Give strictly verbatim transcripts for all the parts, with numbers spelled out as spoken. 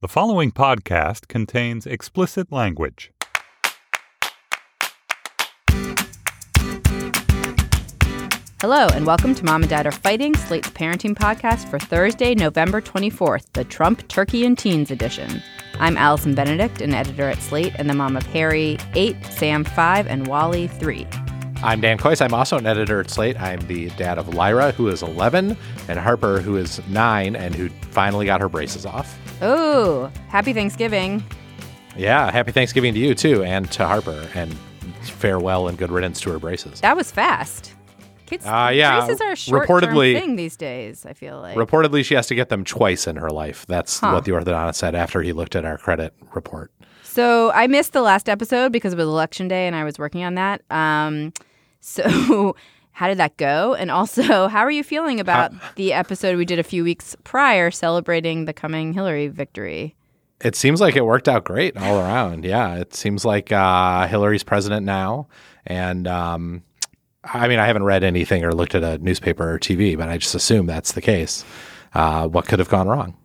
The following podcast contains explicit language. Hello, and welcome to Mom and Dad Are Fighting, Slate's parenting podcast for Thursday, November twenty-fourth, the Trump, Turkey, and Teens edition. I'm Allison Benedict, an editor at Slate, and the mom of Harry, eight, Sam, five, and Wally, three. I'm Dan Kois. I'm also an editor at Slate. I'm the dad of Lyra, who is eleven, and Harper, who is nine, and who finally got her braces off. Oh, happy Thanksgiving. Yeah, happy Thanksgiving to you, too, and to Harper, and farewell and good riddance to her braces. That was fast. Kids, uh, yeah, braces are a short-term reportedly, thing these days, I feel like. Reportedly, she has to get them twice in her life. That's huh. what the orthodontist said after he looked at our credit report. So I missed the last episode because it was Election Day, and I was working on that. Um, so how did that go? And also, how are you feeling about how, the episode we did a few weeks prior celebrating the coming Hillary victory? It seems like it worked out great all around. Yeah, it seems like uh, Hillary's president now. And um, I mean, I haven't read anything or looked at a newspaper or T V, but I just assume that's the case. Uh, what could have gone wrong?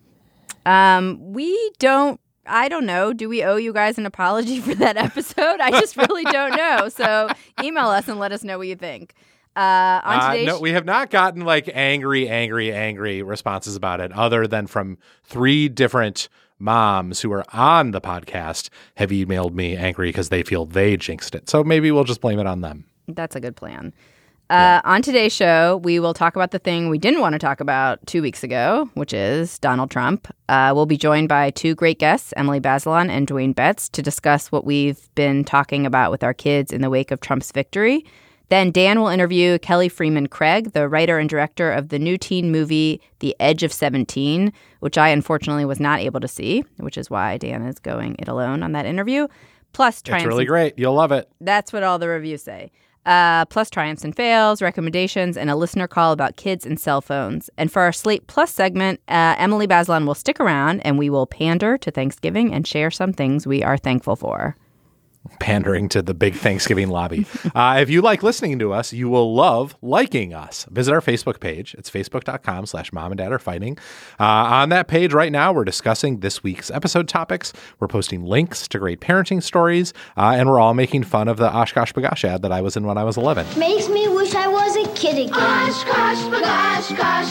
Um, we don't. I don't know. Do we owe you guys an apology for that episode? I just really don't know. So email us and let us know what you think. Uh, on uh, today's no, we have not gotten like angry, angry, angry responses about it other than from three different moms who are on the podcast have emailed me angry because they feel they jinxed it. So maybe we'll just blame it on them. That's a good plan. Uh, yeah. On today's show, we will talk about the thing we didn't want to talk about two weeks ago, which is Donald Trump. Uh, we'll be joined by two great guests, Emily Bazelon and Dwayne Betts, to discuss what we've been talking about with our kids in the wake of Trump's victory. Then Dan will interview Kelly Freeman Craig, the writer and director of the new teen movie The Edge of seventeen, which I unfortunately was not able to see, which is why Dan is going it alone on that interview. Plus, It's really and- great. You'll love it. That's what all the reviews say. Uh, plus triumphs and fails, recommendations, and a listener call about kids and cell phones. And for our Slate Plus segment, uh, Emily Bazelon will stick around and we will pander to Thanksgiving and share some things we are thankful for. Pandering to the big Thanksgiving lobby. Uh, if you like listening to us, you will love liking us. Visit our Facebook page. It's facebook.com slash mom and dad are fighting. Uh, on that page right now, we're discussing this week's episode topics. We're posting links to great parenting stories, uh, and we're all making fun of the Oshkosh Bagosh ad that I was in when I was eleven. Makes me wish I was a kid again. Oshkosh Bagosh, gosh,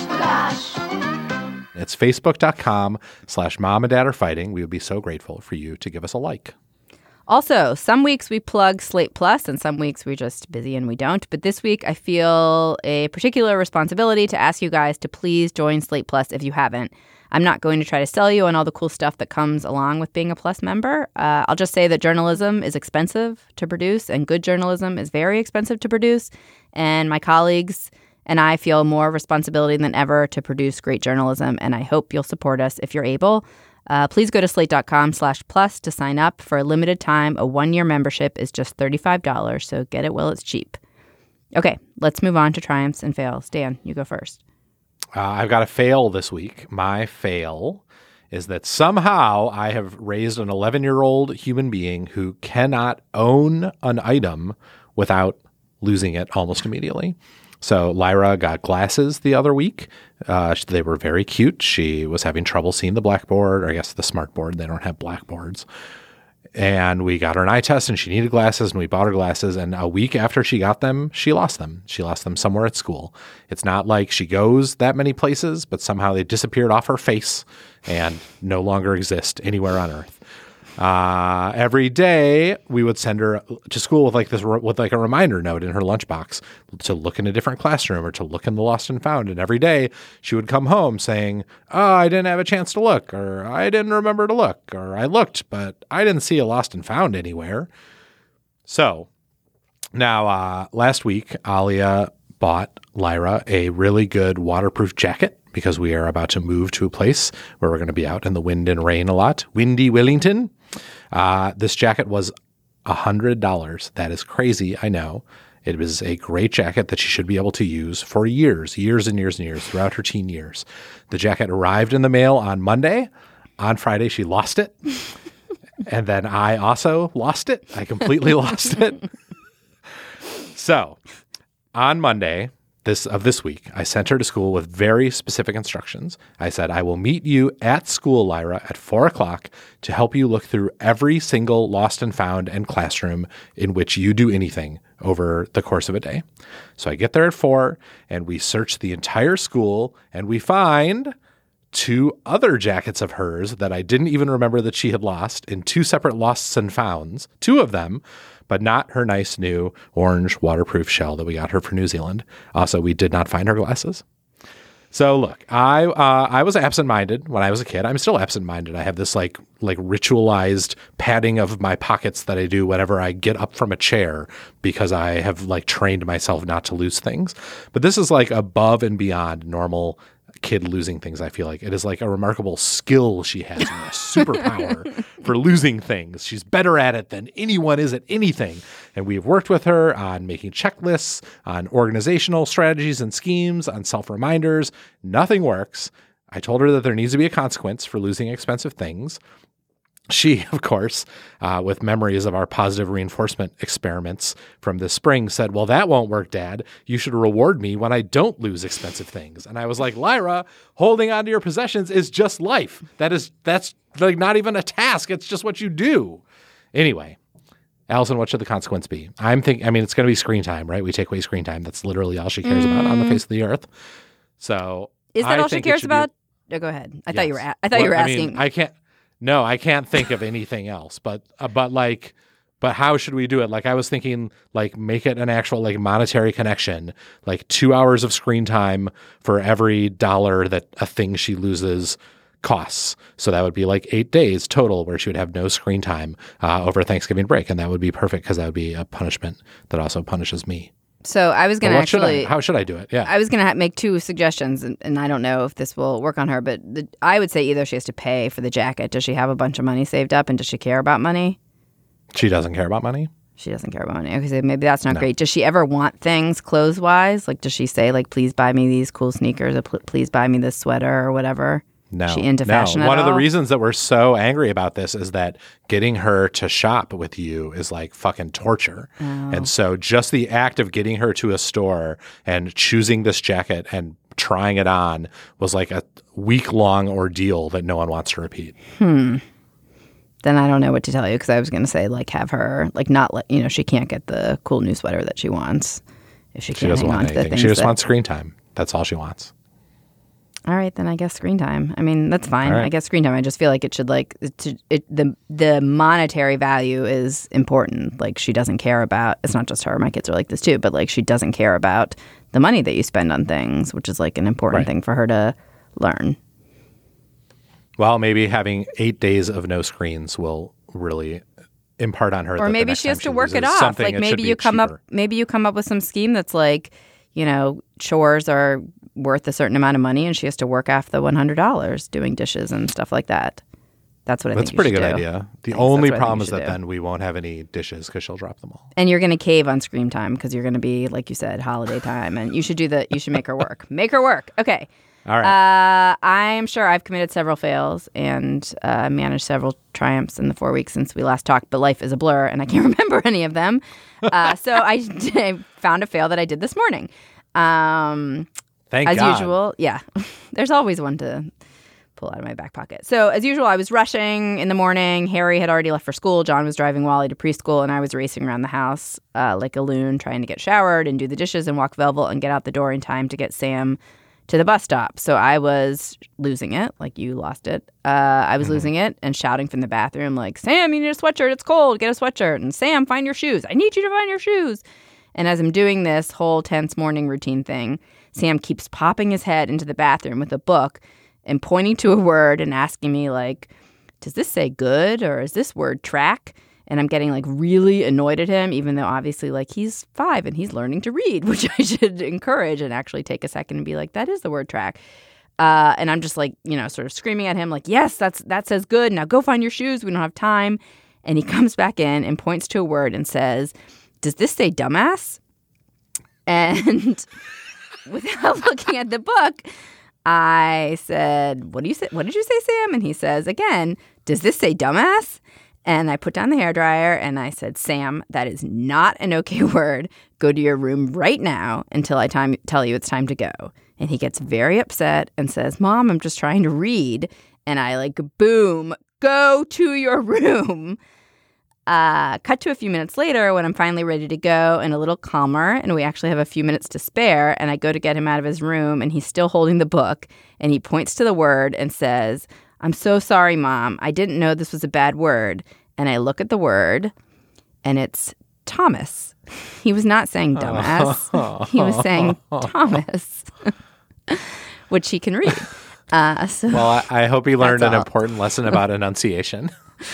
bagosh. It's facebook.com slash mom and dad are fighting. We would be so grateful for you to give us a like. Also, some weeks we plug Slate Plus and some weeks we're just busy and we don't. But this week I feel a particular responsibility to ask you guys to please join Slate Plus if you haven't. I'm not going to try to sell you on all the cool stuff that comes along with being a Plus member. Uh, I'll just say that journalism is expensive to produce and good journalism is very expensive to produce. And my colleagues and I feel more responsibility than ever to produce great journalism. And I hope you'll support us if you're able. Uh, please go to slate.com slash plus to sign up. For a limited time, a one-year membership is just thirty-five dollars, so get it while it's cheap. Okay, let's move on to triumphs and fails. Dan, you go first. Uh, I've got a fail this week. My fail is that somehow I have raised an eleven-year-old human being who cannot own an item without losing it almost immediately. So Lyra got glasses the other week. Uh, they were very cute. She was having trouble seeing the blackboard, or I guess the smart board. They don't have blackboards. And we got her an eye test and she needed glasses and we bought her glasses. And a week after she got them, she lost them. She lost them somewhere at school. It's not like she goes that many places, but somehow they disappeared off her face and no longer exist anywhere on earth. Uh, every day we would send her to school with like this, with like a reminder note in her lunchbox to look in a different classroom or to look in the lost and found. And every day she would come home saying, oh, I didn't have a chance to look, or I didn't remember to look, or I looked, but I didn't see a lost and found anywhere. So now, uh, last week, Alia bought Lyra a really good waterproof jacket because we are about to move to a place where we're going to be out in the wind and rain a lot. Windy Wellington. Uh, this jacket was one hundred dollars. That is crazy, I know. It was a great jacket that she should be able to use for years, years and years and years throughout her teen years. The jacket arrived in the mail on Monday. On Friday, she lost it. And then I also lost it. I completely lost it. So on Monday, this of this week, I sent her to school with very specific instructions. I said, I will meet you at school, Lyra, at four o'clock to help you look through every single lost and found and classroom in which you do anything over the course of a day. So I get there at four and we search the entire school and we find two other jackets of hers that I didn't even remember that she had lost in two separate losts and founds, two of them, but not her nice new orange waterproof shell that we got her for New Zealand. Also, we did not find her glasses. So look, I uh, I was absent-minded when I was a kid. I'm still absent-minded. I have this like like ritualized padding of my pockets that I do whenever I get up from a chair because I have like trained myself not to lose things. But this is like above and beyond normal kid losing things. I feel like it is like a remarkable skill she has, and a superpower for losing things. She's better at it than anyone is at anything. And we've worked with her on making checklists, on organizational strategies and schemes, on self-reminders. Nothing works. I told her that there needs to be a consequence for losing expensive things. She, of course, uh, with memories of our positive reinforcement experiments from this spring, said, well, that won't work, Dad. You should reward me when I don't lose expensive things. And I was like, Lyra, holding on to your possessions is just life. That is, that's like not even a task. It's just what you do. Anyway, Allison, what should the consequence be? I'm thinking, I mean, it's going to be screen time, right? We take away screen time. That's literally all she cares mm. about on the face of the earth. So is that I all she cares about? Be... Oh, go ahead. I yes. thought you were, a- I thought well, you were I asking. Mean, I can't. No, I can't think of anything else, but, uh, but like, but how should we do it? Like I was thinking, like make it an actual like monetary connection, like two hours of screen time for every dollar that a thing she loses costs. So that would be like eight days total where she would have no screen time uh, over Thanksgiving break. And that would be perfect because that would be a punishment that also punishes me. So I was going to actually... Should I, how should I do it? Yeah. I was going to ha- make two suggestions, and, and I don't know if this will work on her, but the, I would say either she has to pay for the jacket. Does she have a bunch of money saved up, and does she care about money? She doesn't care about money? She doesn't care about money. Okay, so maybe that's not no. great. Does she ever want things clothes-wise? Like, does she say, like, please buy me these cool sneakers, or pl- please buy me this sweater, or whatever? No. Is she into no. fashion at One all? of the reasons that we're so angry about this is that getting her to shop with you is like fucking torture. Oh. And so just the act of getting her to a store and choosing this jacket and trying it on was like a week-long ordeal that no one wants to repeat. Hmm. Then I don't know what to tell you because I was going to say, like, have her, like, not let, you know, she can't get the cool new sweater that she wants if she can't she doesn't hang want on to the anything. things She just that... wants screen time. That's all she wants. All right, then I guess screen time. I mean, that's fine. Right. I guess screen time. I just feel like it should like it, to, it the the monetary value is important. Like she doesn't care about. It's not just her. My kids are like this too. But like she doesn't care about the money that you spend on things, which is like an important right. thing for her to learn. Well, maybe having eight days of no screens will really impart on her. Or that maybe the next she has time to she work it loses off. something, Like it maybe should you be come cheaper. up. Maybe you come up with some scheme that's like, you know, chores are worth a certain amount of money and she has to work off the one hundred dollars doing dishes and stuff like that. That's what I That's think a pretty you good should do. idea. The I only think that's what I think problem you is should that do. then we won't have any dishes because she'll drop them all. And you're going to cave on screen time because you're going to be, like you said, holiday time. And you should do the, you should make her work. Make her work. Okay. All right. Uh, I'm sure I've committed several fails and uh, managed several triumphs in the four weeks since we last talked, but life is a blur and I can't remember any of them. Uh, so I, I found a fail that I did this morning. Um, Thank as God. usual, yeah. There's always one to pull out of my back pocket. So as usual, I was rushing in the morning. Harry had already left for school. John was driving Wally to preschool, and I was racing around the house uh, like a loon, trying to get showered and do the dishes and walk Velvel and get out the door in time to get Sam to the bus stop. So I was losing it, like you lost it. Uh, I was mm-hmm. losing it and shouting from the bathroom, like, Sam, you need a sweatshirt. It's cold. Get a sweatshirt. And Sam, find your shoes. I need you to find your shoes. And as I'm doing this whole tense morning routine thing, Sam keeps popping his head into the bathroom with a book and pointing to a word and asking me, like, does this say good or is this word track? And I'm getting, like, really annoyed at him, even though obviously, like, he's five and he's learning to read, which I should encourage and actually take a second and be like, that is the word track. Uh, and I'm just, like, you know, sort of screaming at him, like, yes, that's that says good. Now go find your shoes. We don't have time. And he comes back in and points to a word and says, does this say dumbass? And without looking at the book, I said, what do you say? What did you say, Sam? And he says, again, does this say dumbass? And I put down the hairdryer and I said, Sam, that is not an okay word. Go to your room right now until I time, tell you it's time to go. And he gets very upset and says, Mom, I'm just trying to read. And I like, boom, go to your room. Uh, cut to a few minutes later when I'm finally ready to go and a little calmer, and we actually have a few minutes to spare, and I go to get him out of his room, and he's still holding the book, and he points to the word and says, I'm so sorry, Mom. I didn't know this was a bad word. And I look at the word, and it's Thomas. He was not saying dumbass. He was saying Thomas, which he can read. Uh, so well, I, I hope he learned an all. important lesson about enunciation.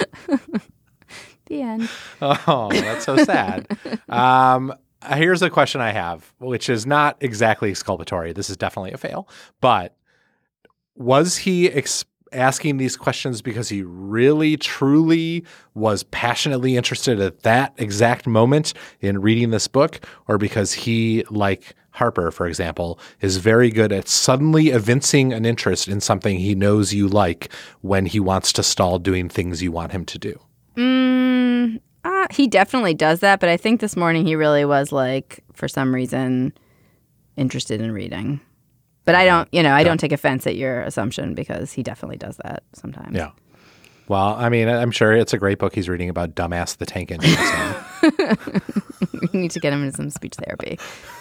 The end. Oh, that's so sad. Um, here's a question I have, which is not exactly exculpatory. This is definitely a fail. But was he ex- asking these questions because he really, truly was passionately interested at that exact moment in reading this book, or because he, like Harper, for example, is very good at suddenly evincing an interest in something he knows you like when he wants to stall doing things you want him to do? Mm, uh, he definitely does that, but I think this morning he really was, like, for some reason, interested in reading. But I don't, you know, I yeah. don't take offense at your assumption because he definitely does that sometimes. Yeah. Well, I mean, I'm sure it's a great book he's reading about Dumbass the Tank Engine. You need to get him into some speech therapy.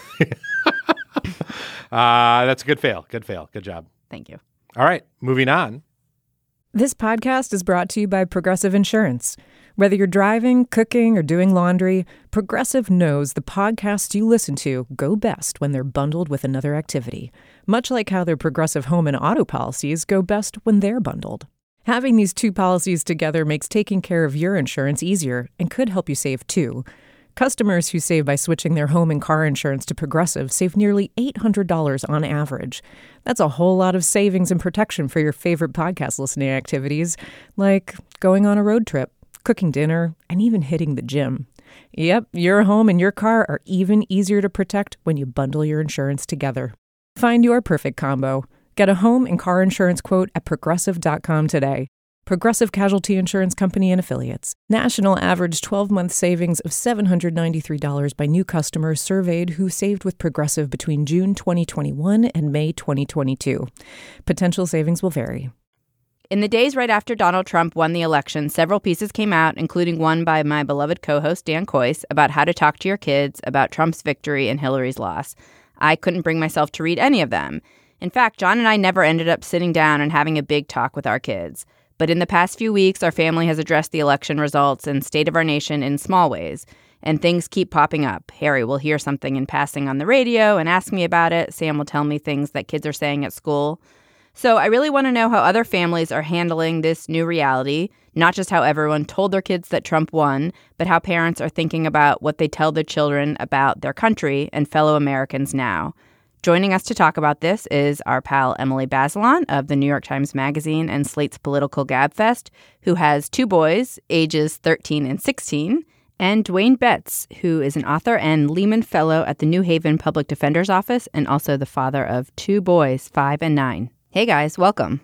uh, that's a good fail. Good fail. Good job. Thank you. All right. Moving on. This podcast is brought to you by Progressive Insurance. Whether you're driving, cooking, or doing laundry, Progressive knows the podcasts you listen to go best when they're bundled with another activity, much like how their Progressive home and auto policies go best when they're bundled. Having these two policies together makes taking care of your insurance easier and could help you save too. Customers who save by switching their home and car insurance to Progressive save nearly eight hundred dollars on average. That's a whole lot of savings and protection for your favorite podcast listening activities, like going on a road trip, cooking dinner, and even hitting the gym. Yep, your home and your car are even easier to protect when you bundle your insurance together. Find your perfect combo. Get a home and car insurance quote at progressive dot com today. Progressive Casualty Insurance Company and Affiliates. National average twelve-month savings of seven hundred ninety-three dollars by new customers surveyed who saved with Progressive between June twenty twenty-one and May twenty twenty-two. Potential savings will vary. In the days right after Donald Trump won the election, several pieces came out, including one by my beloved co-host Dan Kois, about how to talk to your kids about Trump's victory and Hillary's loss. I couldn't bring myself to read any of them. In fact, John and I never ended up sitting down and having a big talk with our kids. But in the past few weeks, our family has addressed the election results and state of our nation in small ways. And things keep popping up. Harry will hear something in passing on the radio and ask me about it. Sam will tell me things that kids are saying at school. So I really want to know how other families are handling this new reality, not just how everyone told their kids that Trump won, but how parents are thinking about what they tell their children about their country and fellow Americans now. Joining us to talk about this is our pal Emily Bazelon of the New York Times Magazine and Slate's Political Gabfest, who has two boys, ages thirteen and sixteen, and Dwayne Betts, who is an author and Lehman Fellow at the New Haven Public Defender's Office and also the father of two boys, five and nine. Hey, guys, welcome.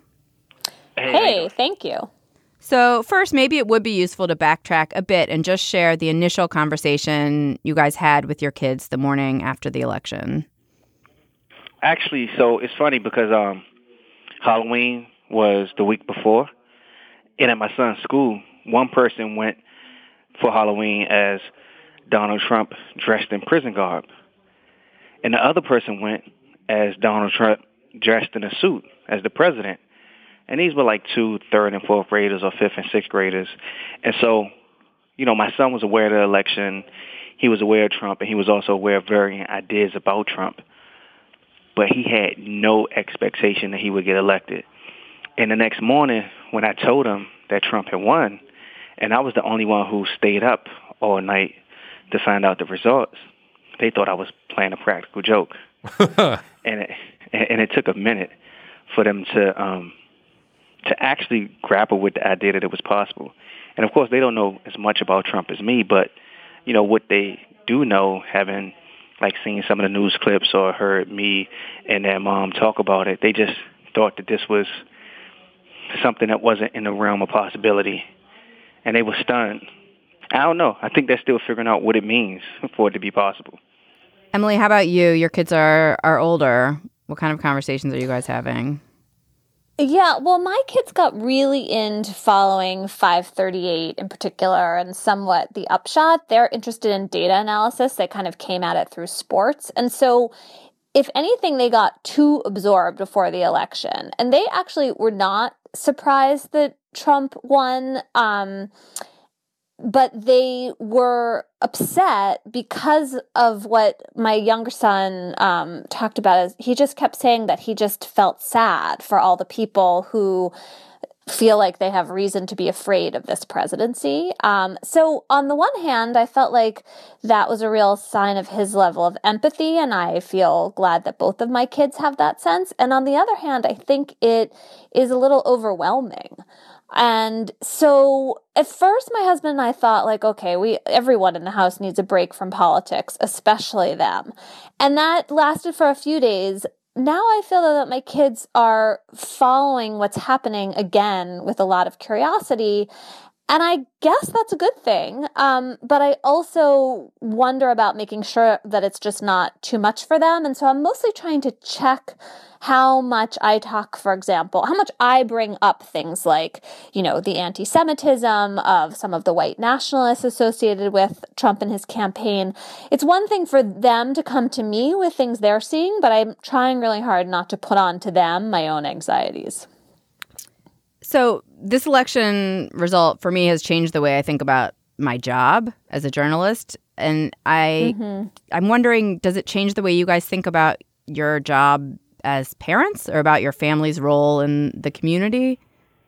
Hey, thank you. So first, maybe it would be useful to backtrack a bit and just share the initial conversation you guys had with your kids the morning after the election. Actually, so it's funny because um, Halloween was the week before, and at my son's school, one person went for Halloween as Donald Trump dressed in prison garb, and the other person went as Donald Trump dressed in a suit as the president. And these were like two third and fourth graders or fifth and sixth graders. And so, you know, my son was aware of the election. He was aware of Trump, and he was also aware of varying ideas about Trump. But he had no expectation that he would get elected. And the next morning, when I told him that Trump had won, and I was the only one who stayed up all night to find out the results, they thought I was playing a practical joke. and it and it took a minute for them to um, to actually grapple with the idea that it was possible. And of course, they don't know as much about Trump as me, but you know what they do know, having like seen some of the news clips or heard me and their mom talk about it, they just thought that this was something that wasn't in the realm of possibility. and they were stunned. I don't know. I think they're still figuring out what it means for it to be possible. Emily, how about you? Your kids are are older. What kind of conversations are you guys having? Yeah, well, my kids got really into following five thirty-eight in particular and somewhat the upshot. They're interested in data analysis. They kind of came at it through sports. And so if anything, they got too absorbed before the election. And they actually were not surprised that Trump won. Um, but they were upset because of what my younger son um, talked about. Is he just kept saying that he just felt sad for all the people who feel like they have reason to be afraid of this presidency. Um, so on the one hand, I felt like that was a real sign of his level of empathy, and I feel glad that both of my kids have that sense. And on the other hand, I think it is a little overwhelming. And so at first my husband and I thought like, okay, we everyone in the house needs a break from politics, especially them. And that lasted for a few days. Now I feel that my kids are following what's happening again with a lot of curiosity. And I guess that's a good thing. Um, but I also wonder about making sure that it's just not too much for them. And so I'm mostly trying to check how much I talk, for example, how much I bring up things like, you know, the anti-Semitism of some of the white nationalists associated with Trump and his campaign. It's one thing for them to come to me with things they're seeing, but I'm trying really hard not to put on to them my own anxieties. So this election result for me has changed the way I think about my job as a journalist. And I, mm-hmm. I'm wondering, does it change the way you guys think about your job as parents or about your family's role in the community?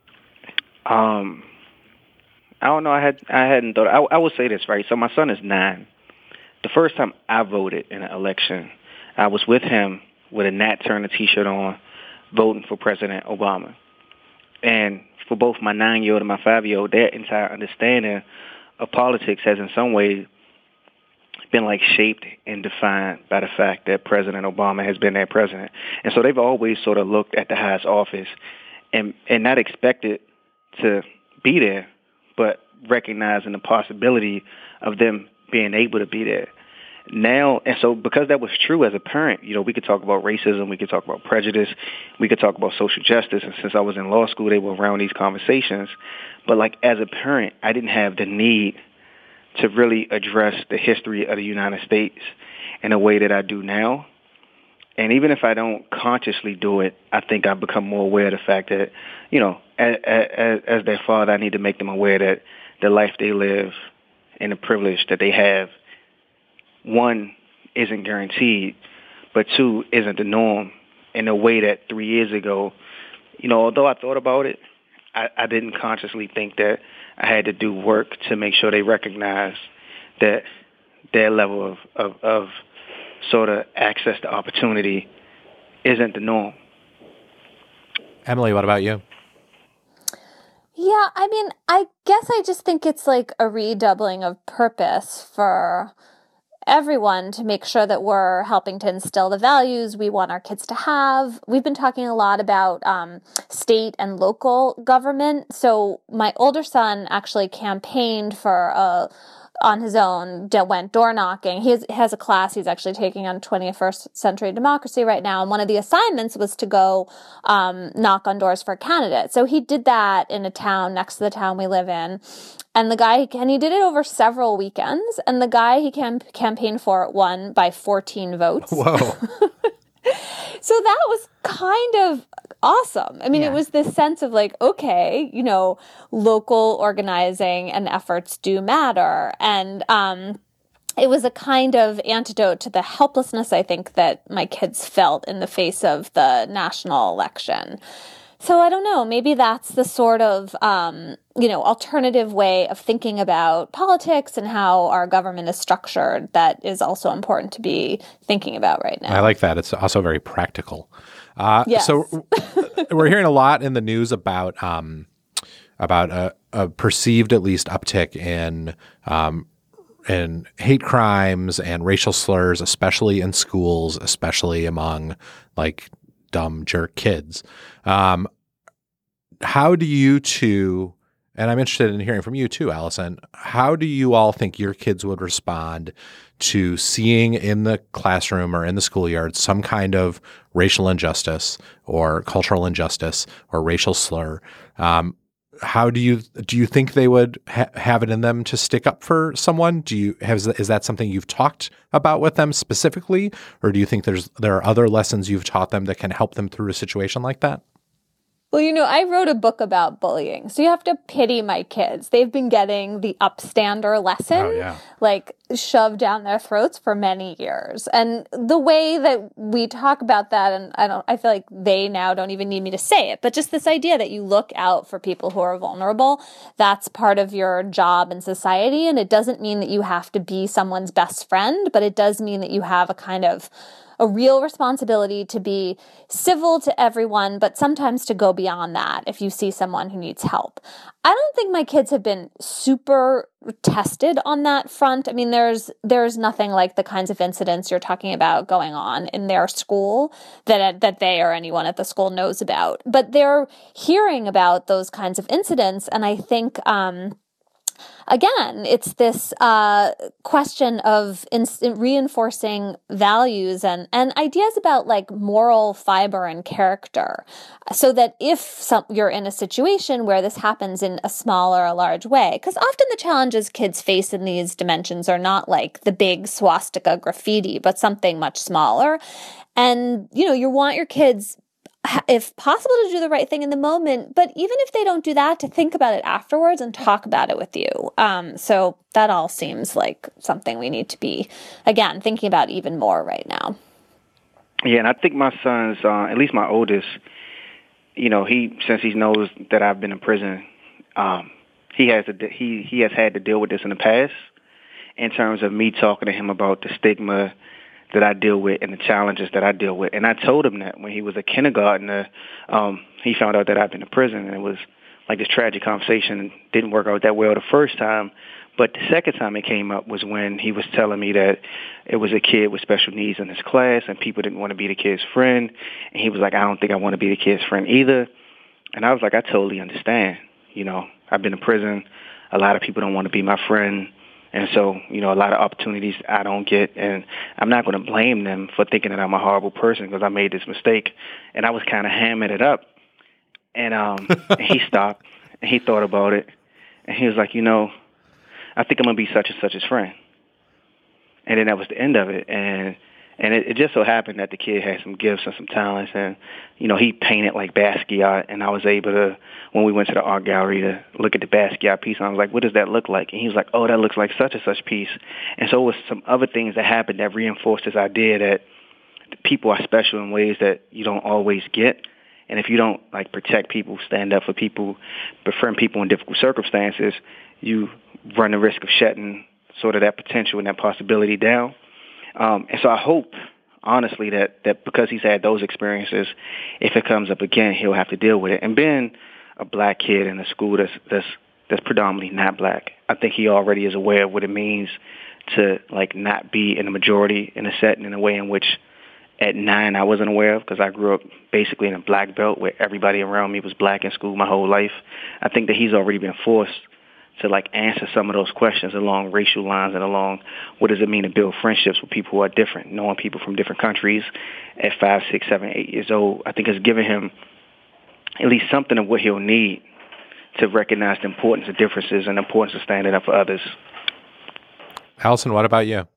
Um, I don't know. I had I hadn't thought. I, I will say this, right? So my son is nine. The first time I voted in an election, I was with him with a Nat Turner T-shirt on, voting for President Obama. And for both my nine-year-old and my five-year-old, their entire understanding of politics has in some way been like shaped and defined by the fact that President Obama has been their president. And so they've always sort of looked at the highest office and, and not expected to be there, but recognizing the possibility of them being able to be there. Now, and so because that was true as a parent, you know, we could talk about racism, we could talk about prejudice, we could talk about social justice. And since I was in law school, they were around these conversations. But like as a parent, I didn't have the need to really address the history of the United States in a way that I do now. And even if I don't consciously do it, I think I've become more aware of the fact that, you know, as, as, as their father, I need to make them aware that the life they live and the privilege that they have, one, isn't guaranteed, but two, isn't the norm in a way that three years ago, you know, although I thought about it, I, I didn't consciously think that I had to do work to make sure they recognize that their level of, of, of sort of access to opportunity isn't the norm. Emily, what about you? Yeah, I mean, I guess I just think it's like a redoubling of purpose for everyone to make sure that we're helping to instill the values we want our kids to have. We've been talking a lot about um, state and local government. So my older son actually campaigned for a on his own, went door knocking. He has, has a class he's actually taking on twenty-first century democracy right now. And one of the assignments was to go um, knock on doors for a candidate. So he did that in a town next to the town we live in. And the guy, and he did it over several weekends. And the guy he camp- campaigned for won by fourteen votes. Whoa. So that was kind of awesome. I mean, yeah. It was this sense of like, okay, you know, local organizing and efforts do matter. And um, it was a kind of antidote to the helplessness, I think, that my kids felt in the face of the national election. So I don't know, maybe that's the sort of, um, you know, alternative way of thinking about politics and how our government is structured that is also important to be thinking about right now. I like that. It's also very practical. Uh, yes. So we're hearing a lot in the news about um, about a, a perceived, at least, uptick in um, in hate crimes and racial slurs, especially in schools, especially among like dumb jerk kids. Um, how do you two and I'm interested in hearing from you too, Allison, how do you all think your kids would respond to seeing in the classroom or in the schoolyard some kind of racial injustice or cultural injustice or racial slur? Um, how do you do you think they would ha- have it in them to stick up for someone? Do you have is that something you've talked about with them specifically, or do you think there's there are other lessons you've taught them that can help them through a situation like that? Well, you know, I wrote a book about bullying, so you have to pity my kids. They've been getting the upstander lesson, oh, yeah. like, shoved down their throats for many years. And the way that we talk about that, and I don't, I feel like they now don't even need me to say it, but just this idea that you look out for people who are vulnerable, that's part of your job in society. And it doesn't mean that you have to be someone's best friend, but it does mean that you have a kind of a real responsibility to be civil to everyone, but sometimes to go beyond that if you see someone who needs help. I don't think my kids have been super tested on that front. I mean, there's there's nothing like the kinds of incidents you're talking about going on in their school that that they or anyone at the school knows about. But they're hearing about those kinds of incidents, and I think um, Again, it's this uh, question of in- reinforcing values and, and ideas about like moral fiber and character, so that if some, you're in a situation where this happens in a small or a large way, because often the challenges kids face in these dimensions are not like the big swastika graffiti, but something much smaller. And, you know, you want your kids, if possible, to do the right thing in the moment, but even if they don't do that, to think about it afterwards and talk about it with you. Um, so that all seems like something we need to be, again, thinking about even more right now. Yeah, and I think my son's, uh, at least my oldest, you know, he since he knows that I've been in prison, um, he has a, he he has had to deal with this in the past, in terms of me talking to him about the stigma that I deal with and the challenges that I deal with. And I told him that when he was a kindergartner, um, he found out that I've been in prison, and it was like this tragic conversation. It didn't work out that well the first time, but the second time it came up was when he was telling me that it was a kid with special needs in his class and people didn't want to be the kid's friend. And he was like, I don't think I want to be the kid's friend either. And I was like, I totally understand. You know, I've been in prison. A lot of people don't want to be my friend. And so, you know, a lot of opportunities I don't get, and I'm not going to blame them for thinking that I'm a horrible person because I made this mistake. And I was kind of hamming it up. And um, he stopped, and he thought about it, and he was like, you know, I think I'm going to be such and such as friend. And then that was the end of it. And and it, it just so happened that the kid had some gifts and some talents, and, you know, he painted like Basquiat, and I was able to, when we went to the art gallery to look at the Basquiat piece, and I was like, what does that look like? And he was like, oh, that looks like such and such piece. And so it was some other things that happened that reinforced this idea that people are special in ways that you don't always get. And if you don't, like, protect people, stand up for people, befriend people in difficult circumstances, you run the risk of shutting sort of that potential and that possibility down. Um, and so I hope, honestly, that, that because he's had those experiences, if it comes up again, he'll have to deal with it. And being a black kid in a school that's, that's, that's predominantly not black, I think he already is aware of what it means to, like, not be in the majority in a setting in a way in which at nine I wasn't aware of, because I grew up basically in a black belt where everybody around me was black in school my whole life. I think that he's already been forced to, like, answer some of those questions along racial lines and along what does it mean to build friendships with people who are different, knowing people from different countries at five, six, seven, eight years old. I think it's given him at least something of what he'll need to recognize the importance of differences and the importance of standing up for others. Allison, what about you?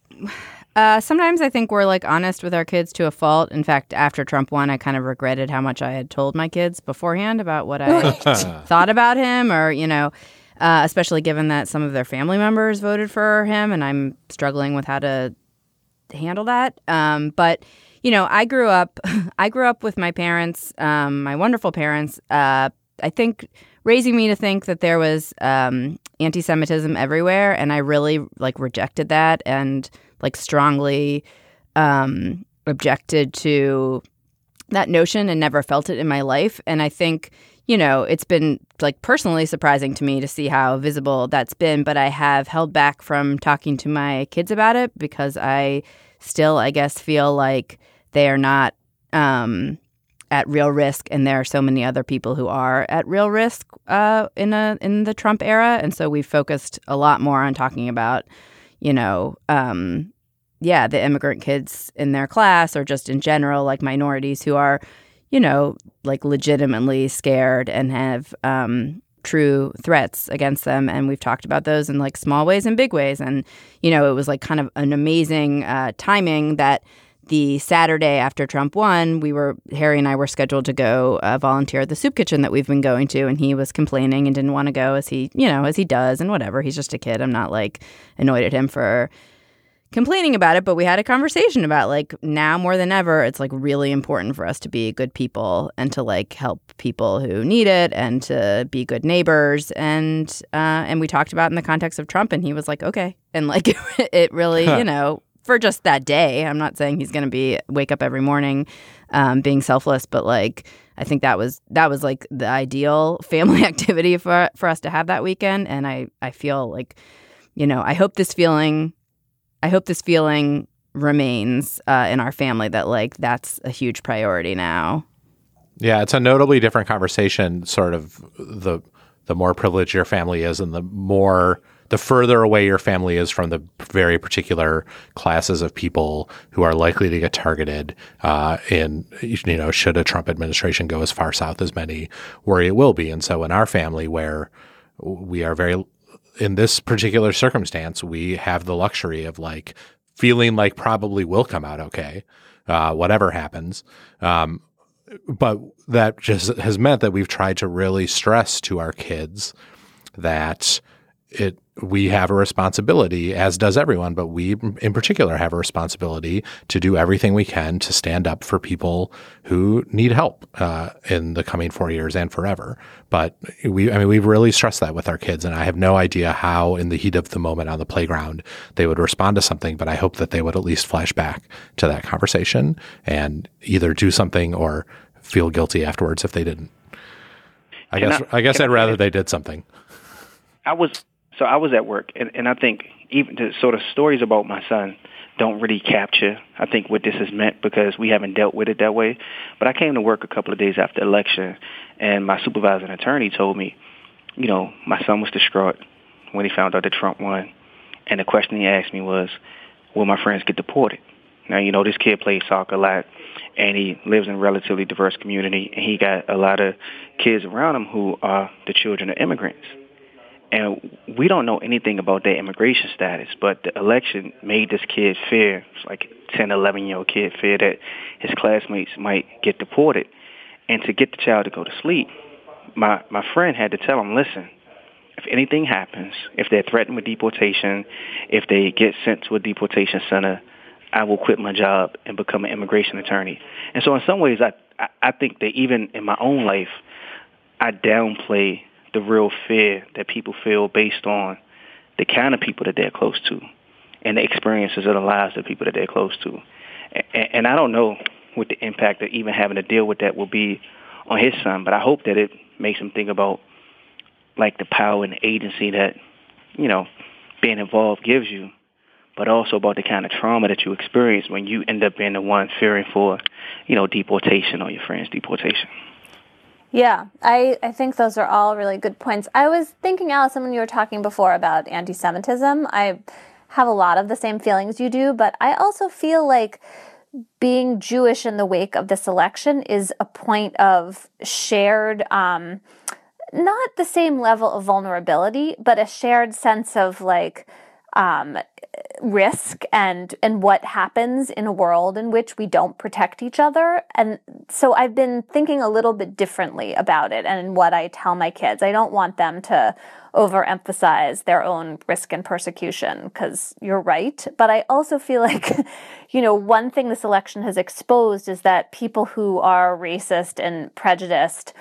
Uh, sometimes I think we're like honest with our kids to a fault. In fact, after Trump won, I kind of regretted how much I had told my kids beforehand about what I thought about him, or, you know, Uh, especially given that some of their family members voted for him, and I'm struggling with how to handle that. Um, but, you know, I grew up, I grew up with my parents, um, my wonderful parents. Uh, I think raising me to think that there was um, anti-Semitism everywhere, and I really like rejected that and like strongly um, objected to that notion and never felt it in my life. And I think, you know, it's been like personally surprising to me to see how visible that's been, but I have held back from talking to my kids about it because I still, I guess, feel like they are not um, at real risk, and there are so many other people who are at real risk uh, in a in the Trump era, and so we've focused a lot more on talking about, you know, um, yeah, the immigrant kids in their class, or just in general, like minorities who are, you know, like legitimately scared and have um, true threats against them. And we've talked about those in like small ways and big ways. And, you know, it was like kind of an amazing uh, timing that the Saturday after Trump won, we were, Harry and I were scheduled to go uh, volunteer at the soup kitchen that we've been going to. And he was complaining and didn't want to go, as he, you know, as he does, and whatever. He's just a kid. I'm not like annoyed at him for complaining about it, but we had a conversation about like now more than ever, it's like really important for us to be good people and to like help people who need it and to be good neighbors. And uh, and we talked about in the context of Trump, and he was like, okay. And like it really, you know, for just that day. I'm not saying he's going to be wake up every morning um, being selfless, but like I think that was that was like the ideal family activity for for us to have that weekend. And I I feel like, you know, I hope this feeling. I hope this feeling remains uh, in our family that like that's a huge priority now. Yeah, it's a notably different conversation, sort of the the more privileged your family is and the more the further away your family is from the very particular classes of people who are likely to get targeted uh, in, you know, should a Trump administration go as far south as many worry it will be. And so in our family, where we are very in this particular circumstance, we have the luxury of like feeling like probably will come out okay, uh, whatever happens. Um, but that just has meant that we've tried to really stress to our kids that it we have a responsibility, as does everyone, but we in particular have a responsibility to do everything we can to stand up for people who need help uh, in the coming four years and forever. But we, I mean, we've really stressed that with our kids, and I have no idea how in the heat of the moment on the playground they would respond to something, but I hope that they would at least flash back to that conversation and either do something or feel guilty afterwards if they didn't. I Can guess I, I guess can I'd I- rather they did something. I was so I was at work, and, and I think even the sort of stories about my son don't really capture, I think, what this has meant because we haven't dealt with it that way. But I came to work a couple of days after the election, and my supervisor and attorney told me, you know, my son was distraught when he found out that Trump won. And the question he asked me was, will my friends get deported? Now, you know, this kid plays soccer a lot, and he lives in a relatively diverse community, and he got a lot of kids around him who are the children of immigrants. And we don't know anything about their immigration status, but the election made this kid fear, like ten, eleven-year-old kid fear that his classmates might get deported. And to get the child to go to sleep, my, my friend had to tell him, listen, if anything happens, if they're threatened with deportation, if they get sent to a deportation center, I will quit my job and become an immigration attorney. And so in some ways, I, I, I think that even in my own life, I downplay the real fear that people feel based on the kind of people that they're close to and the experiences of the lives of people that they're close to. And, and I don't know what the impact of even having to deal with that will be on his son, but I hope that it makes him think about like the power and the agency that, you know, being involved gives you, but also about the kind of trauma that you experience when you end up being the one fearing for, you know, deportation or your friend's deportation. Yeah, I, I think those are all really good points. I was thinking, Allison, when you were talking before about anti-Semitism, I have a lot of the same feelings you do, but I also feel like being Jewish in the wake of this election is a point of shared, um, not the same level of vulnerability, but a shared sense of like um, risk and and what happens in a world in which we don't protect each other. And so I've been thinking a little bit differently about it and what I tell my kids. I don't want them to overemphasize their own risk and persecution because you're right. But I also feel like, you know, one thing this election has exposed is that people who are racist and prejudiced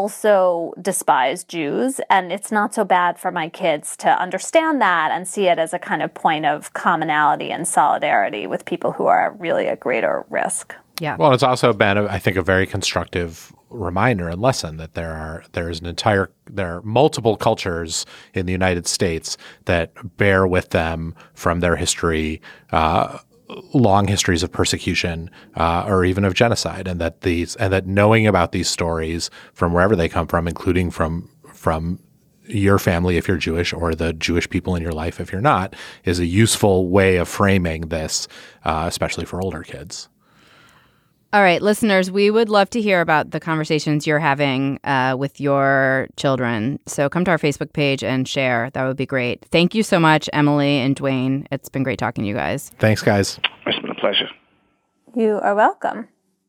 also despise Jews, and it's not so bad for my kids to understand that and see it as a kind of point of commonality and solidarity with people who are really at greater risk. Yeah. Well, it's also been, I think, a very constructive reminder and lesson that there are there is an entire there are multiple cultures in the United States that bear with them from their history uh, long histories of persecution uh, or even of genocide, and that these and that knowing about these stories from wherever they come from, including from from your family if you're Jewish or the Jewish people in your life if you're not, is a useful way of framing this, uh, especially for older kids. All right, listeners, we would love to hear about the conversations you're having uh, with your children. So come to our Facebook page and share. That would be great. Thank you so much, Emily and Dwayne. It's been great talking to you guys. Thanks, guys. It's been a pleasure. You are welcome.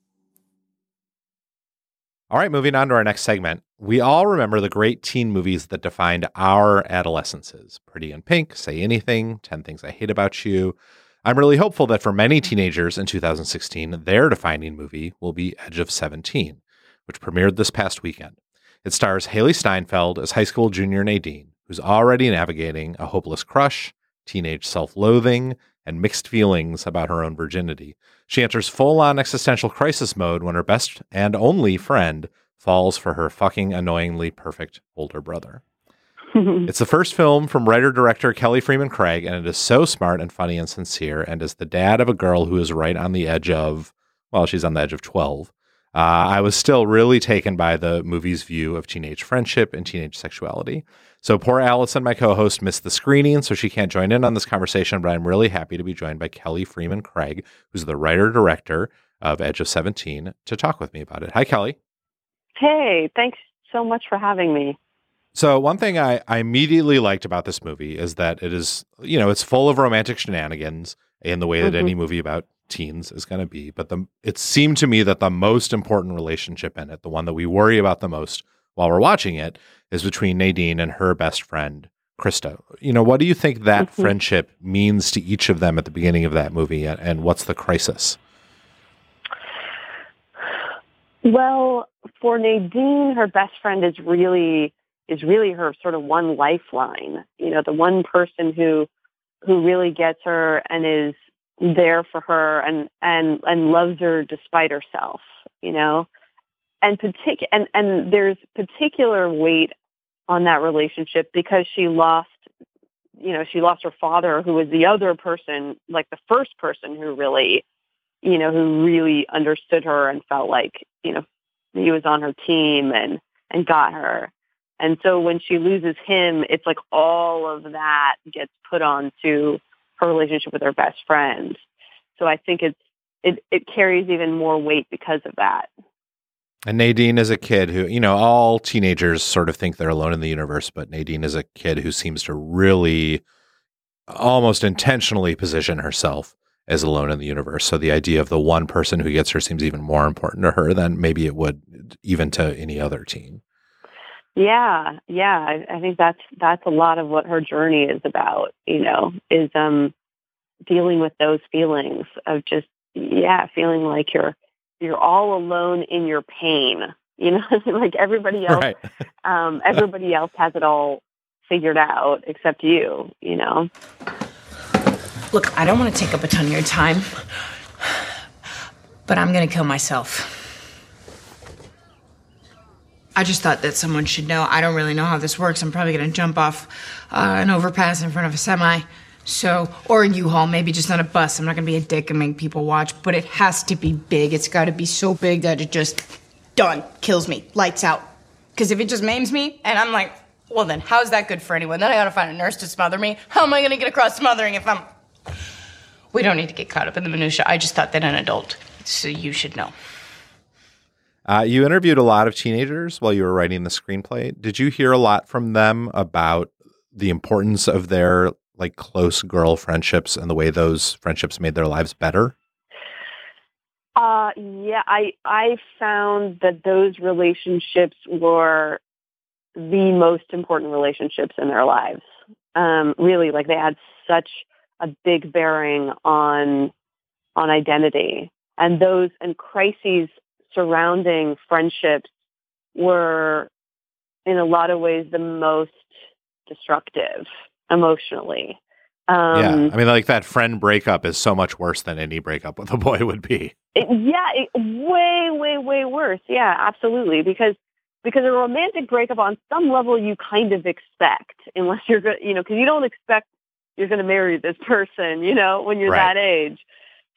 All right, moving on to our next segment. We all remember the great teen movies that defined our adolescences. Pretty in Pink, Say Anything, ten Things I Hate About You. I'm really hopeful that for many teenagers in two thousand sixteen, their defining movie will be Edge of seventeen, which premiered this past weekend. It stars Haley Steinfeld as high school junior Nadine, who's already navigating a hopeless crush, teenage self-loathing, and mixed feelings about her own virginity. She enters full-on existential crisis mode when her best and only friend falls for her fucking annoyingly perfect older brother. It's the first film from writer-director Kelly Freeman Craig, and it is so smart and funny and sincere, and is the dad of a girl who is right on the edge of, well, she's on the edge of twelve. Uh, I was still really taken by the movie's view of teenage friendship and teenage sexuality. So poor Allison, my co-host, missed the screening, so she can't join in on this conversation, but I'm really happy to be joined by Kelly Freeman Craig, who's the writer-director of Edge of seventeen, to talk with me about it. Hi, Kelly. Hey, thanks so much for having me. So one thing I, I immediately liked about this movie is that it is, you know, it's full of romantic shenanigans in the way that mm-hmm. any movie about teens is going to be. But the it seemed to me that the most important relationship in it, the one that we worry about the most while we're watching it, is between Nadine and her best friend, Krista. You know, what do you think that mm-hmm. friendship means to each of them at the beginning of that movie, and, and what's the crisis? Well, for Nadine, her best friend is really is really her sort of one lifeline. You know, the one person who who really gets her and is there for her and and and loves her despite herself. You know, and partic- and and there's particular weight on that relationship because she lost. You know, she lost her father, who was the other person, like the first person who really, you know, who really understood her and felt like, you know, he was on her team and, and got her. And so when she loses him, it's like all of that gets put onto her relationship with her best friend. So I think it's, it, it carries even more weight because of that. And Nadine is a kid who, you know, all teenagers sort of think they're alone in the universe, but Nadine is a kid who seems to really almost intentionally position herself as alone in the universe. So the idea of the one person who gets her seems even more important to her than maybe it would even to any other teen. Yeah, yeah. I, I think that's that's a lot of what her journey is about, you know, is um, dealing with those feelings of just, yeah, feeling like you're you're all alone in your pain, you know, like everybody else, right. um, everybody else has it all figured out except you, you know. Look, I don't want to take up a ton of your time, but I'm going to kill myself. I just thought that someone should know. I don't really know how this works. I'm probably going to jump off uh, an overpass in front of a semi. So, or a U-Haul, maybe just not a bus. I'm not going to be a dick and make people watch, but it has to be big. It's got to be so big that it just, done, kills me, lights out. Because if it just maims me, and I'm like, well then, how's that good for anyone? Then I got to find a nurse to smother me. How am I going to get across smothering if I'm... We don't need to get caught up in the minutia. I just thought that an adult, so you should know. Uh, you interviewed a lot of teenagers while you were writing the screenplay. Did you hear a lot from them about the importance of their like close girl friendships and the way those friendships made their lives better? Uh, yeah, I I found that those relationships were the most important relationships in their lives. Um, really, like they had such a big bearing on on identity, and those and crises surrounding friendships were in a lot of ways the most destructive emotionally. Um, yeah, I mean, like that friend breakup is so much worse than any breakup with a boy would be. It, yeah, it, way, way, way worse. Yeah, absolutely. Because because a romantic breakup on some level you kind of expect, unless you're good, you know, because you don't expect you're going to marry this person, you know, when you're right. that age.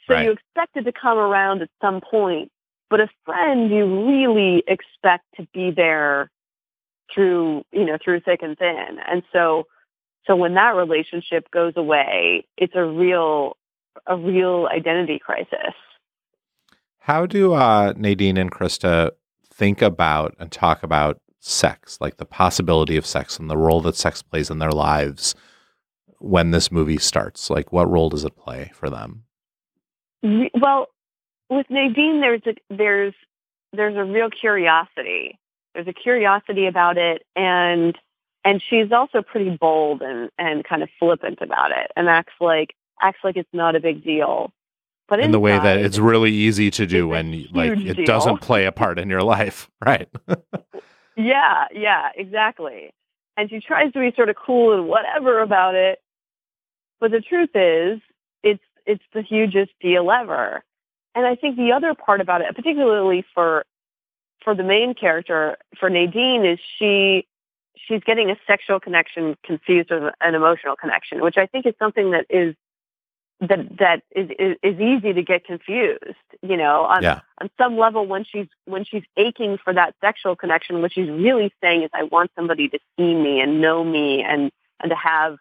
So Right. you expect it to come around at some point, but a friend you really expect to be there through, you know, through thick and thin. And so, so when that relationship goes away, it's a real, a real identity crisis. How do uh, Nadine and Krista think about and talk about sex, like the possibility of sex and the role that sex plays in their lives when this movie starts? Like, what role does it play for them? Well, with Nadine, there's a, there's there's a real curiosity. There's a curiosity about it, and and she's also pretty bold and, and kind of flippant about it, and acts like acts like it's not a big deal. But In the way that inside, it's really easy to do it's a when like huge it deal. doesn't play a part in your life, right? Yeah, yeah, exactly. And she tries to be sort of cool and whatever about it, but the truth is, it's it's the hugest deal ever. And I think the other part about it, particularly for for the main character, for Nadine, is she she's getting a sexual connection confused with an emotional connection, which I think is something that is that that is, is, is easy to get confused. You know, on Yeah. on some level, when she's when she's aching for that sexual connection, what she's really saying is, I want somebody to see me and know me and and to have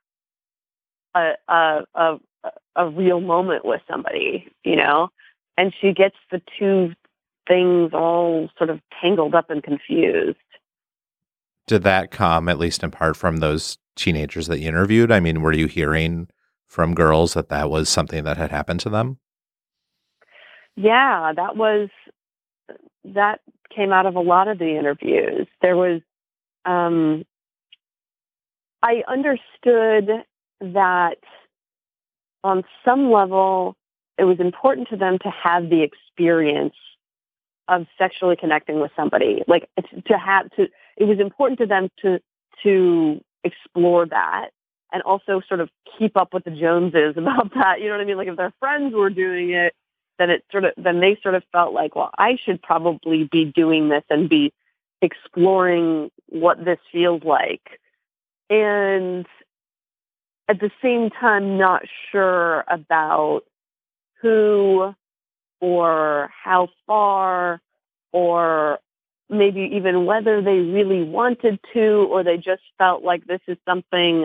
a a a, a real moment with somebody, you know. And she gets the two things all sort of tangled up and confused. Did that come, at least in part, from those teenagers that you interviewed? I mean, were you hearing from girls that that was something that had happened to them? Yeah, that was that came out of a lot of the interviews. There was, um, I understood that on some level, it was important to them to have the experience of sexually connecting with somebody. Like to have to, it was important to them to to explore that and also sort of keep up with the Joneses about that. You know what I mean? Like if their friends were doing it, then it sort of then they sort of felt like, well, I should probably be doing this and be exploring what this feels like. And at the same time, not sure about who or how far or maybe even whether they really wanted to, or they just felt like this is something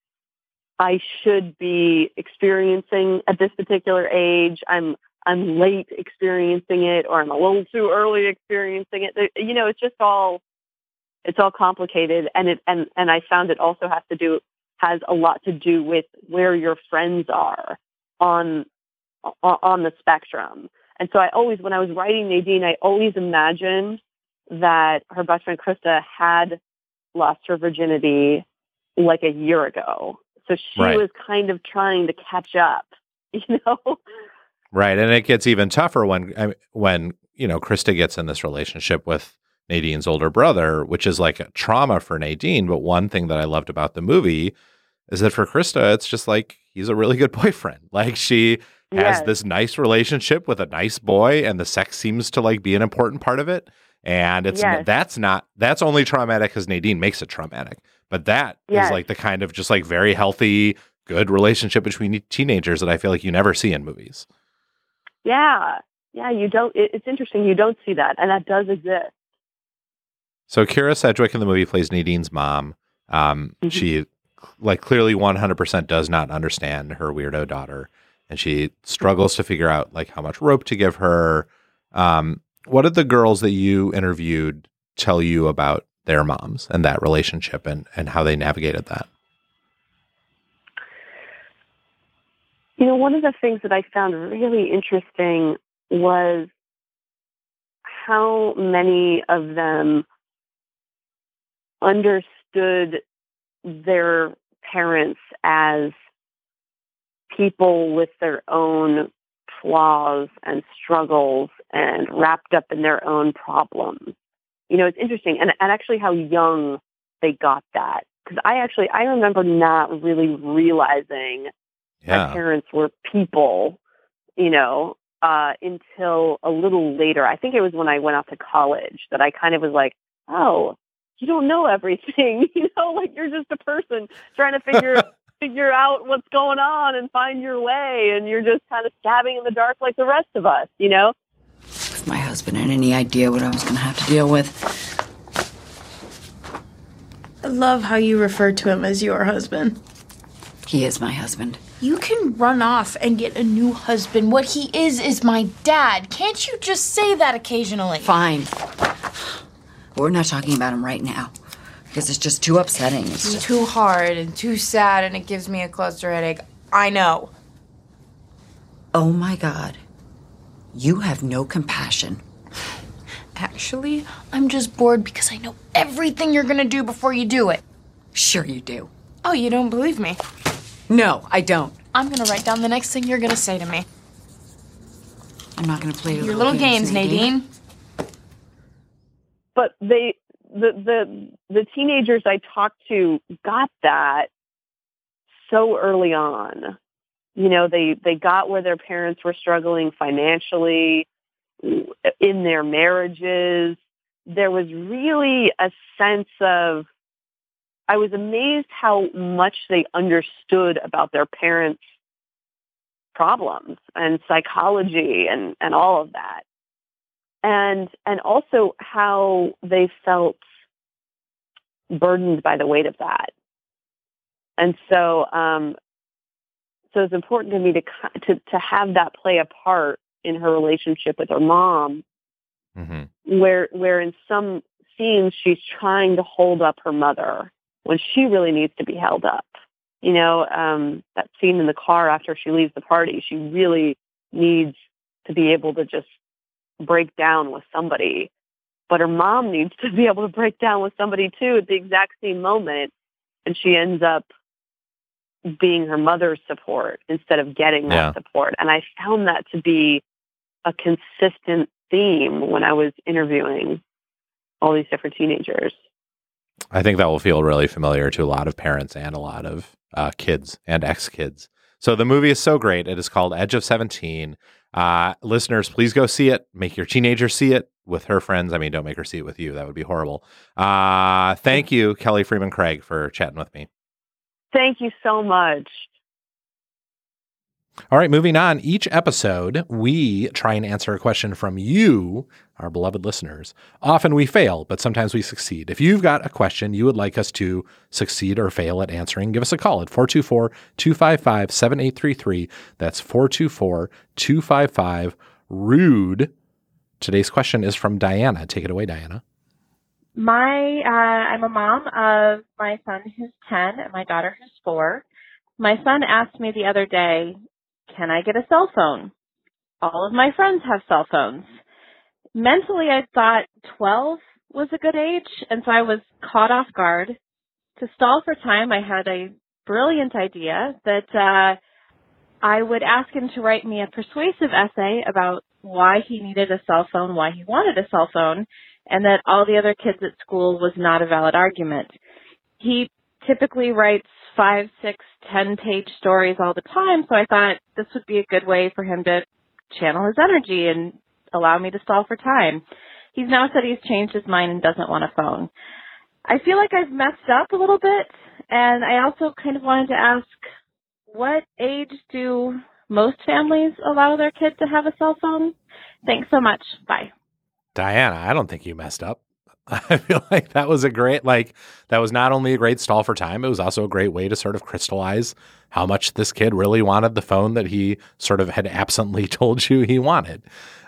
I should be experiencing at this particular age. I'm I'm late experiencing it, or I'm a little too early experiencing it. You know, it's just all it's all complicated, and it and and I found it also has to do has a lot to do with where your friends are on on the spectrum. And so I always, when I was writing Nadine, I always imagined that her best friend Krista had lost her virginity like a year ago. So she Right. was kind of trying to catch up, you know? Right. And it gets even tougher when, I mean, when, you know, Krista gets in this relationship with Nadine's older brother, which is like a trauma for Nadine. But one thing that I loved about the movie is that for Krista, it's just like, he's a really good boyfriend. Like she has Yes. this nice relationship with a nice boy, and the sex seems to like be an important part of it. And it's Yes. that's not that's only traumatic because Nadine makes it traumatic. But that Yes. is like the kind of just like very healthy, good relationship between teenagers that I feel like you never see in movies. Yeah. Yeah, you don't, it, it's interesting. You don't see that. And that does exist. So Kira Sedgwick in the movie plays Nadine's mom. Um, Mhm. She like clearly one hundred percent does not understand her weirdo daughter, and she struggles to figure out like how much rope to give her. Um, what did the girls that you interviewed tell you about their moms and that relationship and, and how they navigated that? You know, one of the things that I found really interesting was how many of them understood their parents as people with their own flaws and struggles and wrapped up in their own problems. You know, it's interesting. And, and actually how young they got that. Because I actually, I remember not really realizing my Yeah. parents were people, you know, uh, until a little later. I think it was when I went off to college that I kind of was like, oh, you don't know everything, you know, like you're just a person trying to figure figure out what's going on and find your way, and you're just kind of stabbing in the dark like the rest of us, you know? If my husband had any idea what I was going to have to deal with. I love how you refer to him as your husband. He is my husband. You can run off and get a new husband. What he is is my dad. Can't you just say that occasionally? Fine. We're not talking about him right now. Because it's just too upsetting. It's, It's just... too hard and too sad, and it gives me a cluster headache. I know. Oh, my God. You have no compassion. Actually, I'm just bored because I know everything you're gonna do before you do it. Sure you do. Oh, you don't believe me? No, I don't. I'm gonna write down the next thing you're gonna say to me. I'm not gonna play your little games, Nadine. But they, the the the teenagers I talked to got that so early on. You know, they, they got where their parents were struggling financially, in their marriages. There was really a sense of, I was amazed how much they understood about their parents' problems and psychology and, and all of that. And, and also how they felt burdened by the weight of that. And so, um, so it's important to me to, to, to have that play a part in her relationship with her mom, mm-hmm. where, where in some scenes she's trying to hold up her mother when she really needs to be held up. You know, um, that scene in the car after she leaves the party, she really needs to be able to just break down with somebody. But her mom needs to be able to break down with somebody too at the exact same moment. And she ends up being her mother's support instead of getting that Yeah. support. And I found that to be a consistent theme when I was interviewing all these different teenagers. I think that will feel really familiar to a lot of parents and a lot of uh, kids and ex-kids. So the movie is so great. It is called Edge of seventeen. Uh, listeners, please go see it. Make your teenager see it with her friends. I mean, don't make her see it with you. That would be horrible. Uh, thank you, Kelly Freeman Craig, for chatting with me. Thank you so much. All right, moving on. Each episode, we try and answer a question from you, our beloved listeners. Often we fail, but sometimes we succeed. If you've got a question you would like us to succeed or fail at answering, give us a call at four two four, two five five, seven eight three three. That's four two four, two five five, RUDE. Today's question is from Diana. Take it away, Diana. My, uh, I'm a mom of my son who's ten and my daughter who's four. My son asked me the other day, can I get a cell phone? All of my friends have cell phones. Mentally, I thought twelve was a good age, and so I was caught off guard. To stall for time, I had a brilliant idea that uh, I would ask him to write me a persuasive essay about why he needed a cell phone, why he wanted a cell phone, and that all the other kids at school was not a valid argument. He typically writes five, six, ten-page stories all the time, so I thought this would be a good way for him to channel his energy and allow me to stall for time. He's now said he's changed his mind and doesn't want a phone. I feel like I've messed up a little bit, and I also kind of wanted to ask, what age do most families allow their kid to have a cell phone? Thanks so much. Bye. Diana, I don't think you messed up. I feel like that was a great, like, that was not only a great stall for time, it was also a great way to sort of crystallize how much this kid really wanted the phone that he sort of had absently told you he wanted.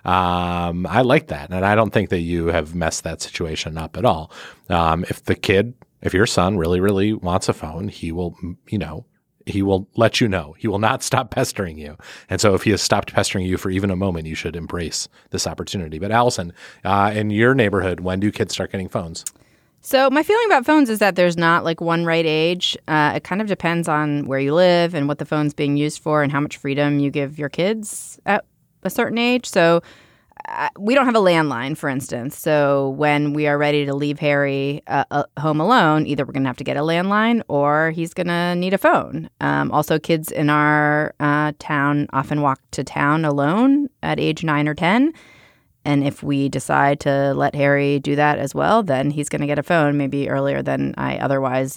Um, I like that. And I don't think that you have messed that situation up at all. Um, if the kid, if your son really, really wants a phone, he will, you know, he will let you know. He will not stop pestering you. And so if he has stopped pestering you for even a moment, you should embrace this opportunity. But Allison, uh, in your neighborhood, when do kids start getting phones? So my feeling about phones is that there's not like one right age. Uh, it kind of depends on where you live and what the phone's being used for and how much freedom you give your kids at a certain age. So uh, we don't have a landline, for instance. So when we are ready to leave Harry uh, uh, home alone, either we're going to have to get a landline or he's going to need a phone. Um, also, kids in our uh, town often walk to town alone at age nine or ten. And if we decide to let Harry do that as well, then he's going to get a phone maybe earlier than I otherwise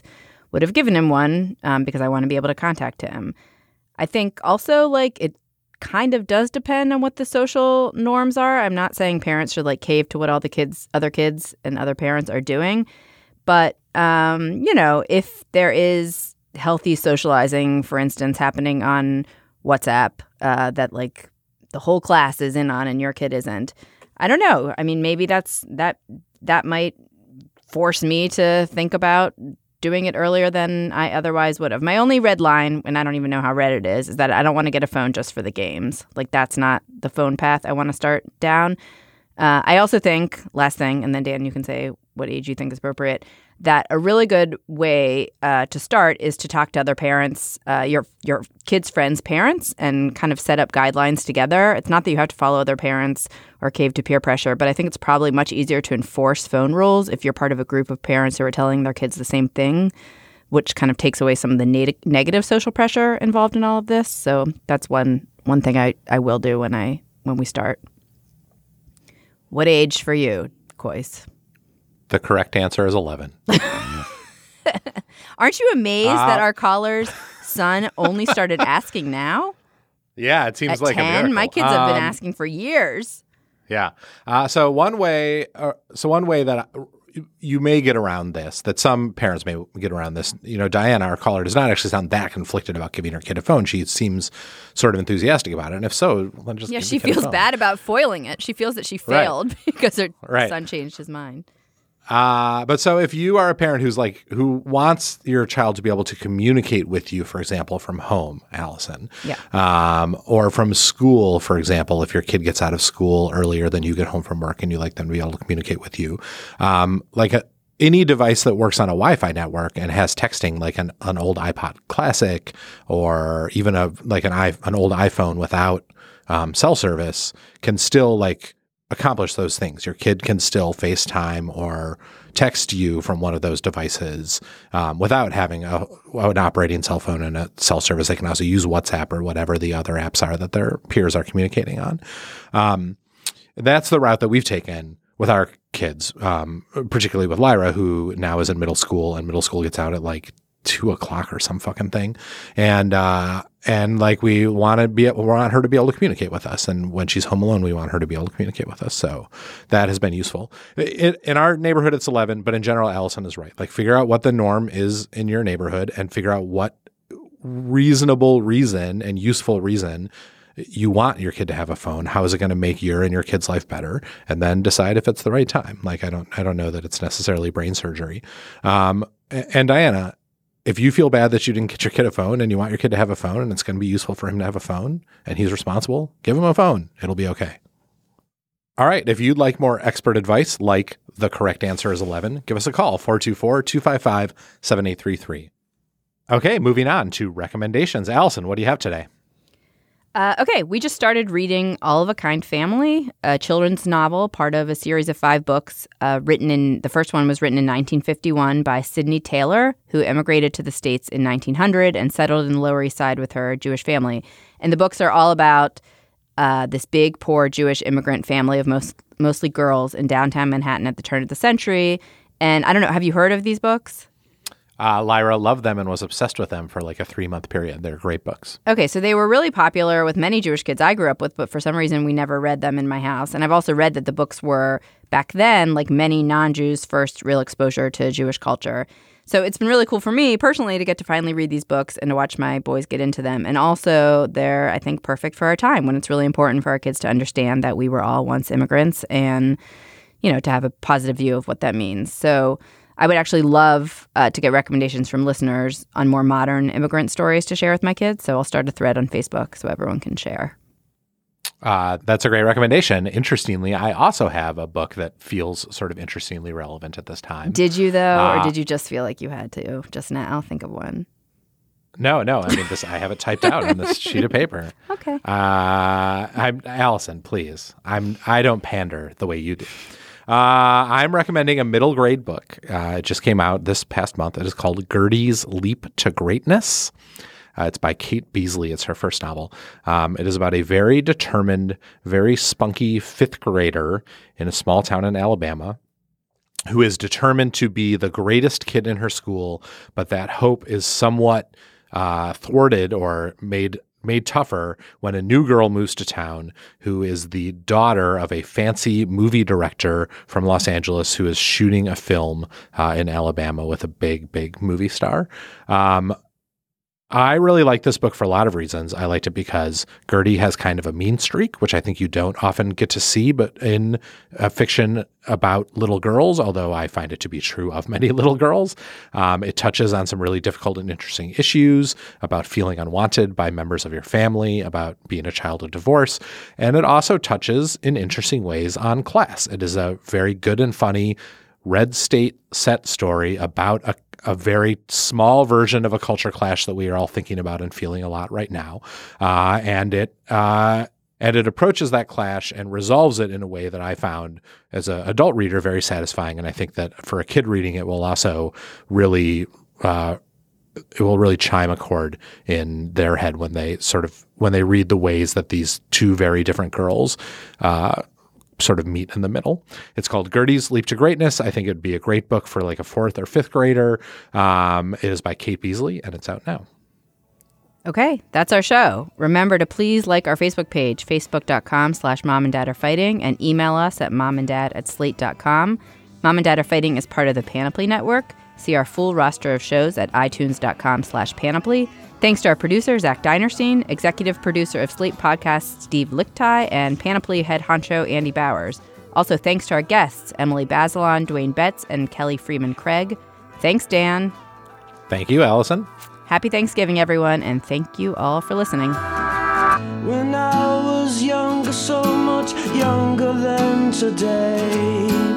would have given him one um, because I want to be able to contact him. I think also like it kind of does depend on what the social norms are. I'm not saying parents should like cave to what all the kids, other kids and other parents are doing. But, um, you know, if there is healthy socializing, for instance, happening on WhatsApp uh, that like the whole class is in on and your kid isn't, I don't know. I mean, maybe that's that that might force me to think about doing it earlier than I otherwise would have. My only red line, and I don't even know how red it is, is that I don't want to get a phone just for the games. Like, that's not the phone path I want to start down. Uh, I also think, last thing, and then Dan, you can say what age you think is appropriate, that a really good way uh, to start is to talk to other parents, uh, your your kids' friends' parents, and kind of set up guidelines together. It's not that you have to follow other parents or cave to peer pressure, but I think it's probably much easier to enforce phone rules if you're part of a group of parents who are telling their kids the same thing, which kind of takes away some of the neg- negative social pressure involved in all of this. So that's one one thing I, I will do when I when we start. What age for you, Kois? The correct answer is eleven. Aren't you amazed uh, that our caller's son only started asking now? Yeah, it seems At like ten? a miracle. My kids have been Um, asking for years. Yeah. Uh, so one way, uh, so one way that I, you may get around this, that some parents may get around this. You know, Diana, our caller, does not actually sound that conflicted about giving her kid a phone. She seems sort of enthusiastic about it, and if so, then just Yeah, give she the kid a feels phone. bad about foiling it. She feels that she Right. failed because her Right. son changed his mind. Uh, but so if you are a parent who's like, who wants your child to be able to communicate with you, for example, from home, Allison, Yeah. um, or from school, for example, if your kid gets out of school earlier than you get home from work and you like them to be able to communicate with you, um, like a, any device that works on a Wi-Fi network and has texting, like an, an old iPod Classic or even a like an i an old iPhone without um, cell service, can still like accomplish those things. Your kid can still FaceTime or text you from one of those devices um, without having a, an operating cell phone and a cell service. They can also use WhatsApp or whatever the other apps are that their peers are communicating on. Um, that's the route that we've taken with our kids, um, particularly with Lyra, who now is in middle school, and middle school gets out at like two o'clock or some fucking thing. And, uh, and like we want to be, we want her to be able to communicate with us. And when she's home alone, we want her to be able to communicate with us. So that has been useful. It, in our neighborhood, it's eleven, but in general, Allison is right. Like, figure out what the norm is in your neighborhood and figure out what reasonable reason and useful reason you want your kid to have a phone. How is it going to make your and your kid's life better? And then decide if it's the right time. Like, I don't, I don't know that it's necessarily brain surgery. Um, and Diana, if you feel bad that you didn't get your kid a phone and you want your kid to have a phone and it's going to be useful for him to have a phone and he's responsible, give him a phone. It'll be okay. All right. If you'd like more expert advice, like the correct answer is eleven, give us a call, four two four, two five five, seven eight three three. Okay. Moving on to recommendations. Allison, what do you have today? Uh, okay, we just started reading All of a Kind Family, a children's novel, part of a series of five books uh, written in, the first one was written in nineteen fifty-one by Sydney Taylor, who immigrated to the States in nineteen hundred and settled in the Lower East Side with her Jewish family. And the books are all about uh, this big, poor Jewish immigrant family of most mostly girls in downtown Manhattan at the turn of the century. And I don't know, have you heard of these books? Uh, Lyra loved them and was obsessed with them for like a three-month period. They're great books. Okay, so they were really popular with many Jewish kids I grew up with, but for some reason we never read them in my house. And I've also read that the books were, back then, like many non-Jews' first real exposure to Jewish culture. So it's been really cool for me personally to get to finally read these books and to watch my boys get into them. And also they're, I think, perfect for our time when it's really important for our kids to understand that we were all once immigrants and, you know, to have a positive view of what that means. So I would actually love uh, to get recommendations from listeners on more modern immigrant stories to share with my kids. So I'll start a thread on Facebook so everyone can share. Uh, that's a great recommendation. Interestingly, I also have a book that feels sort of interestingly relevant at this time. Did you, though, uh, or did you just feel like you had to just now think of one? No, no. I mean, this. I have it typed out on this sheet of paper. Okay. Uh, I'm Allison, please. I'm. I don't pander the way you do. Uh, I'm recommending a middle grade book. Uh, it just came out this past month. It is called Gertie's Leap to Greatness. Uh, it's by Kate Beasley. It's her first novel. Um, it is about a very determined, very spunky fifth grader in a small town in Alabama who is determined to be the greatest kid in her school, but that hope is somewhat uh, thwarted or made made tougher when a new girl moves to town who is the daughter of a fancy movie director from Los Angeles who is shooting a film uh, in Alabama with a big, big movie star. Um, I really like this book for a lot of reasons. I liked it because Gertie has kind of a mean streak, which I think you don't often get to see, but in a fiction about little girls, although I find it to be true of many little girls. Um, it touches on some really difficult and interesting issues about feeling unwanted by members of your family, about being a child of divorce, and it also touches in interesting ways on class. It is a very good and funny red state set story about a a very small version of a culture clash that we are all thinking about and feeling a lot right now. Uh, and it uh, and it approaches that clash and resolves it in a way that I found as an adult reader very satisfying. And I think that for a kid reading it will also really uh, it will really chime a chord in their head when they sort of when they read the ways that these two very different girls uh sort of meet in the middle. It's called Gertie's Leap to Greatness. I think it'd be a great book for like a fourth or fifth grader. Um, it is by Kate Beasley and it's out now. Okay, that's our show. Remember to please like our Facebook page, facebook.com slash mom and dad are fighting, and email us at momanddad at slate dot com. Mom and Dad Are Fighting is part of the Panoply Network. See our full roster of shows at itunes.com slash panoply. Thanks to our producer, Zach Dinerstein, executive producer of Slate Podcasts, Steve Lichtai, and Panoply head honcho, Andy Bowers. Also, thanks to our guests, Emily Bazelon, Dwayne Betts, and Kelly Freeman Craig. Thanks, Dan. Thank you, Allison. Happy Thanksgiving, everyone, and thank you all for listening. When I was younger, so much younger than today,